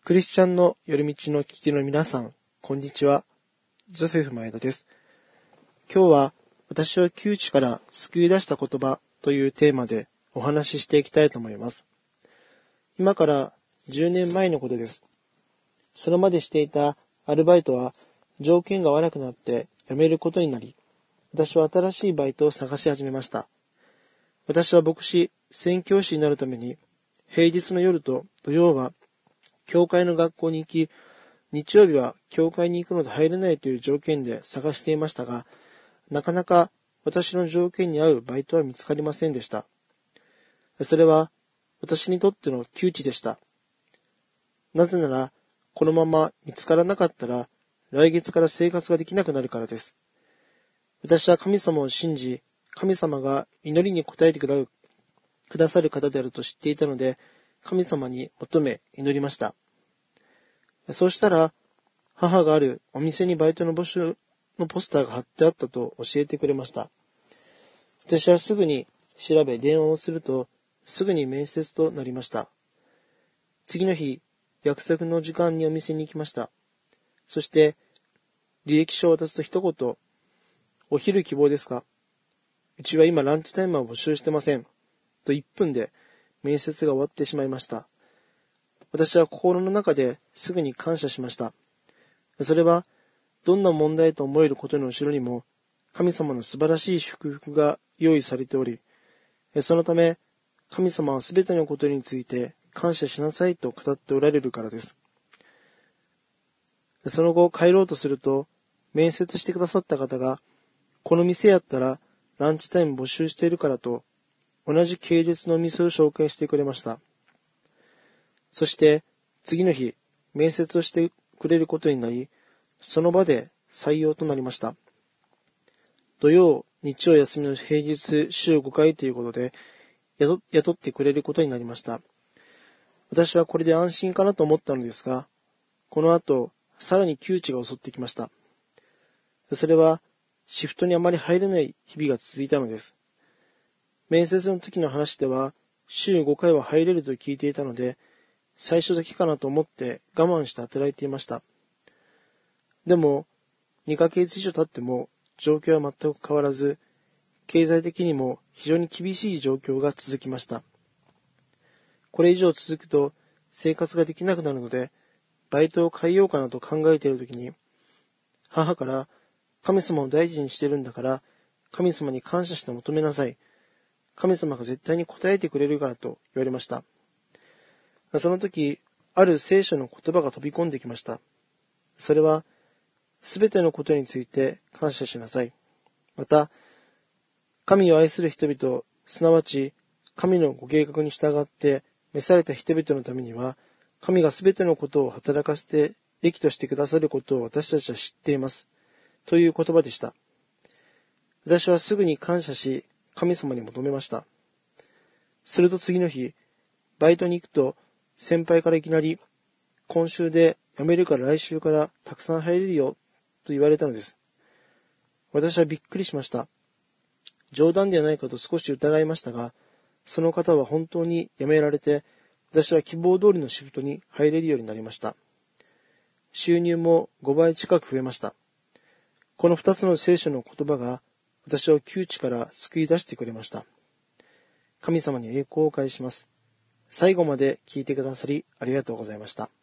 クリスチャンの夜道の聞きの皆さん、こんにちは。ジョセフ前田です。今日は私を窮地から救い出した言葉というテーマでお話ししていきたいと思います。今から10年前のことです。それまでしていたアルバイトは条件が悪くなって辞めることになり、私は新しいバイトを探し始めました。私は牧師、宣教師になるために平日の夜と土曜は教会の学校に行き、日曜日は教会に行くので入れないという条件で探していましたが、なかなか私の条件に合うバイトは見つかりませんでした。それは私にとっての窮地でした。なぜなら、このまま見つからなかったら、来月から生活ができなくなるからです。私は神様を信じ、神様が祈りに応えてくださる方であると知っていたので、神様に求め祈りました。そうしたら、母があるお店にバイトの募集のポスターが貼ってあったと教えてくれました。私はすぐに調べ電話をすると、すぐに面接となりました。次の日、約束の時間にお店に行きました。そして、履歴書を渡すと一言、お昼希望ですか？うちは今ランチタイムは募集してません。と1分で面接が終わってしまいました。私は心の中ですぐに感謝しました。それはどんな問題と思えることの後ろにも神様の素晴らしい祝福が用意されており、そのため神様はすべてのことについて感謝しなさいと語っておられるからです。その後帰ろうとすると面接してくださった方が、この店やったらランチタイム募集しているからと同じ系列の店を紹介してくれました。そして次の日、面接をしてくれることになり、その場で採用となりました。土曜、日曜休みの平日週5回ということで雇ってくれることになりました。私はこれで安心かなと思ったのですが、この後、さらに窮地が襲ってきました。それは、シフトにあまり入れない日々が続いたのです。面接の時の話では、週5回は入れると聞いていたので、最初だけかなと思って我慢して働いていました。でも、2ヶ月以上経っても状況は全く変わらず、経済的にも非常に厳しい状況が続きました。これ以上続くと生活ができなくなるので、バイトを変えようかなと考えているときに、母から、神様を大事にしているんだから、神様に感謝して求めなさい。神様が絶対に答えてくれるからと言われました。その時、ある聖書の言葉が飛び込んできました。それは、すべてのことについて感謝しなさい。また、神を愛する人々、すなわち、神のご計画に従って召された人々のためには、神がすべてのことを働かせて益としてくださることを私たちは知っています。という言葉でした。私はすぐに感謝し、神様に求めました。すると次の日、バイトに行くと、先輩からいきなり、今週で辞めるから来週からたくさん入れるよ、と言われたのです。私はびっくりしました。冗談ではないかと少し疑いましたが、その方は本当に辞められて、私は希望通りのシフトに入れるようになりました。収入も5倍近く増えました。この2つの聖書の言葉が私を窮地から救い出してくれました。神様に栄光を返します。最後まで聞いてくださりありがとうございました。